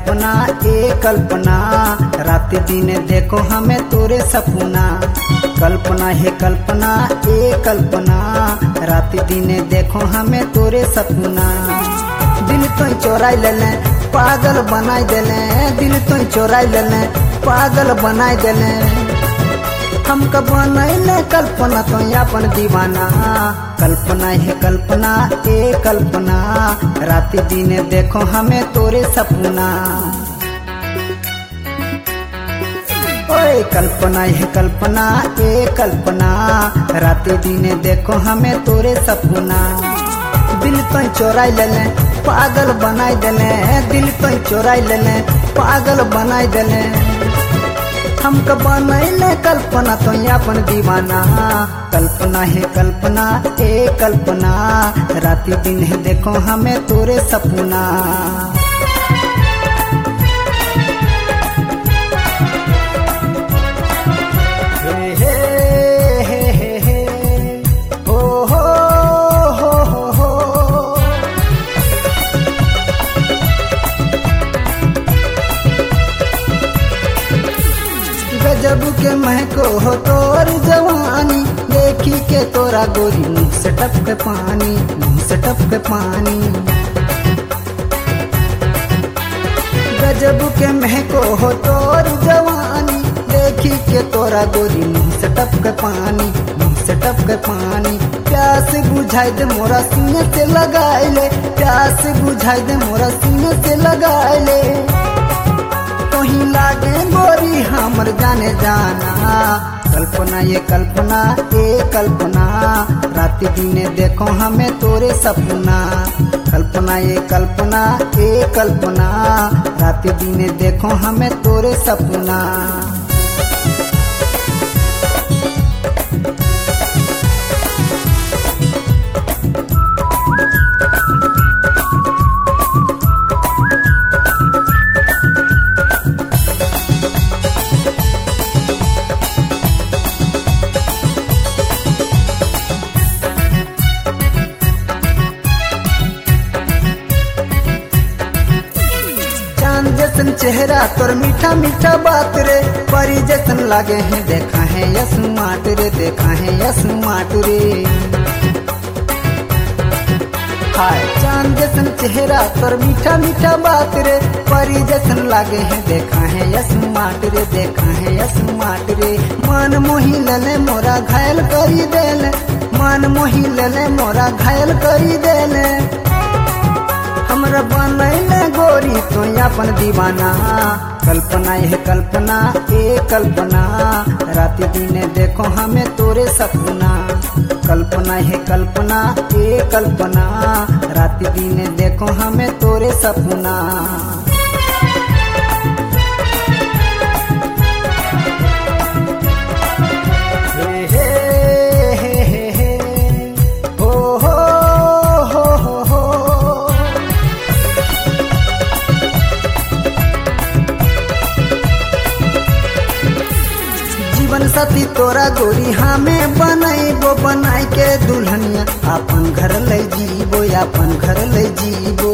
कल्पना ए कल्पना, रात दिन देखो हमें तोरे सपना। कल्पना है कल्पना ए कल्पना, रात दिन देखो हमें तोरे सपना। दिल तो चोराई लेले पागल बनाई देले, दिल तो चोराई लेले पागल बनाई देले। हमका बनैले कल्पना तो अपन दीवाना। कल्पना है कल्पना ए कल्पना, रात दिन देखो हमें तोरे सपना। ओए कल्पना है कल्पना ए कल्पना, रात दिन देखो हमें तोरे सपना। दिल तो चोराई लेले पागल बनाई देले, दिल तो चोराई लेले पागल बनाई देले। हमका बनैले कल्पना तो अपन दीवाना। कल्पना है कल्पना ए कल्पना, रात दिन है देखो हमें तोरे सपना। गजब के महको हो तोर जवानी, देखी के तोरा गोरी मुँह से टपके पानी, मुँह से टपके पानी। गजब के महको हो तोर जवानी, देखी के तोरा गोरी मुँह से टपके पानी, मुँह से टपके पानी। प्यास बुझाई दे मोरा सीने से लगाए ले, प्यास बुझाई दे मोरा सीने से लगाए ले। कहीं लागे गोरी हमर जाने जाना। कल्पना ये कल्पना ए कल्पना, रात दिन देखो हमें तोरे सपना। कल्पना ये कल्पना ए कल्पना, रात दिन देखो हमें तोरे सपना। जैसन चेहरा तोर मीठा मीठा बात रे, परी जैसन लागे हैं देखा है यसमाट रे, देखा है यसमाट रे। हाय चांद जैसन चेहरा तोर मीठा मीठा बात रे, परी जैसन लागे हैं देखा है यसमाट रे, देखा है यसमाट रे। मन मोही लले मोरा घायल करी देले, मन मोही लले मोरा घायल करी देले। हमरा बनैले गोरी तो अपन दीवाना। कल्पना है कल्पना ए कल्पना, रात दिन देखो हमें तोरे सपना। कल्पना है कल्पना ए कल्पना, रात दिन देखो हमें तोरे सपना। सती तोरा गोरी हमें बनैबो, बनाई के दुल्हनिया अपन घर ले जीबो, अपन घर ले जीबो।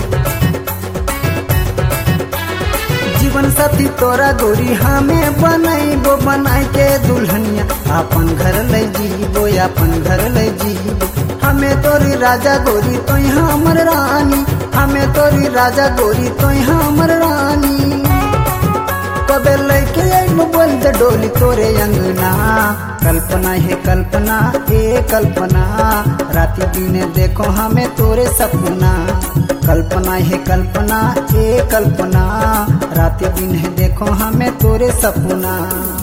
जीवन साथी तोरा गोरी हमें बनैबो, बनाई के दुल्हनिया अपन घर ले जीबो, अपन घर ले जीबो। हमें तोरी राजा गोरी तो हमर रानी, हमें तोरी राजा गोरी तो हमर रानी। कबे लैके बोल दे डोली तोरे अंगना। कल्पना है कल्पना ए कल्पना, रात दिन देखो हमें तोरे सपना। कल्पना है कल्पना ए कल्पना, रात दिन देखो हमें तोरे सपना।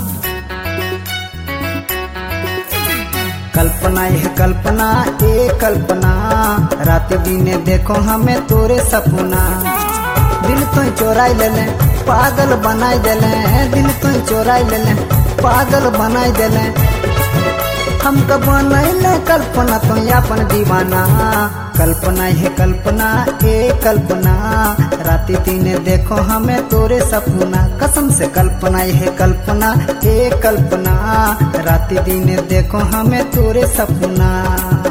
कल्पना है कल्पना ए कल्पना, रात दिन देखो हमें तोरे सपना। दिल तो चोराई लेले पागल बनाई देले, दिल तो चोराई लेले पागल बनाई देले। हमका बनैले कल्पना तो अपन दीवाना। कल्पना है कल्पना ए कल्पना, रात दिन देखो हमें तोरे सपना। कसम से कल्पना है कल्पना ए कल्पना, रात दिन देखो हमें तोरे सपना।